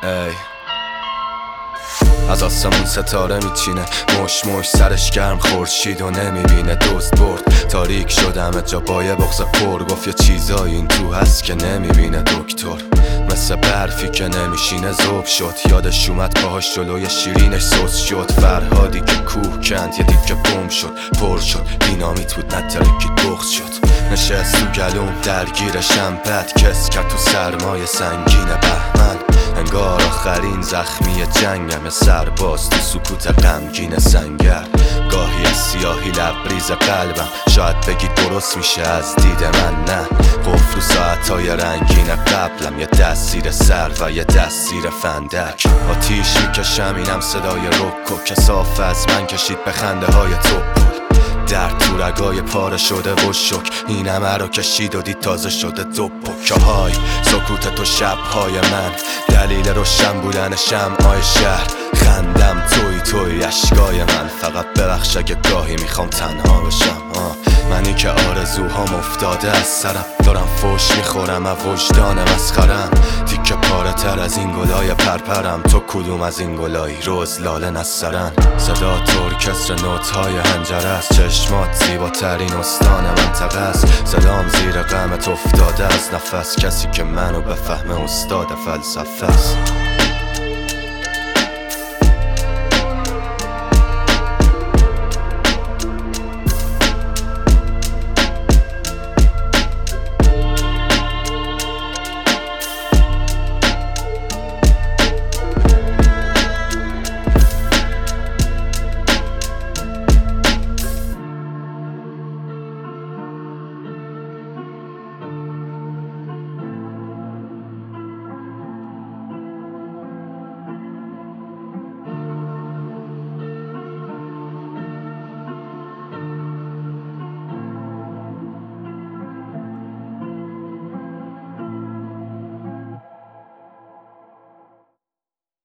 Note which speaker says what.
Speaker 1: ای از آسمون ستاره میچینه، مش سرش گرم خورشید و نمیبینه. دوست برد تاریک شد همه جا با یه بغض پر، گفت یه چیزایی این تو هست که نمیبینه دکتر. مثل برفی که نمیشینه ذوب شد، یادش اومد پاهاش جلوی شیرینش سوس شد. فرهادی که کوه کند یه دیگه بم شد، پر شد دینامیت بود نترکی بغض شد. نشست تو گلوم درگیرشم بد کس کرد تو سرمای سنگین بهمن. انگار آخرین زخمی جنگم، سرباز تو سکوت غمگین سنگر. گاهی از سیاهی لبریز قلبم، شاید بگی درست میشه از دید من، نه قفل و ساعتهای رنگین قبلم، یه دست زیر سر و یه دست زیر فندک. آتیش میکشم اینم صدای رکو، کثاف از من کشید به خنده های توپل. درد تو رگای پاره شده و شک، این همه رو کشید و دید تازه شده دو پکه های سکوت تو شبهای من، دلیل روشن بودن شمعای شهر. خندم توی اشکای من، فقط ببخش اگه گاهی میخوام تنها بشم. منی که آرزوهام افتاده از سرم، دارم فوش میخورم از وجدان مسخرم. تیکه پاره تر از این گلای پرپرم، تو کدوم از این گلایی روز لاله نسترن. صدا ارکستر نوت‌های حنجره است، چشمات زیباترین استان منطقه است. صدام زیر غمت افتاده از نفس، کسی که منو بفهمه استاد فلسفه است.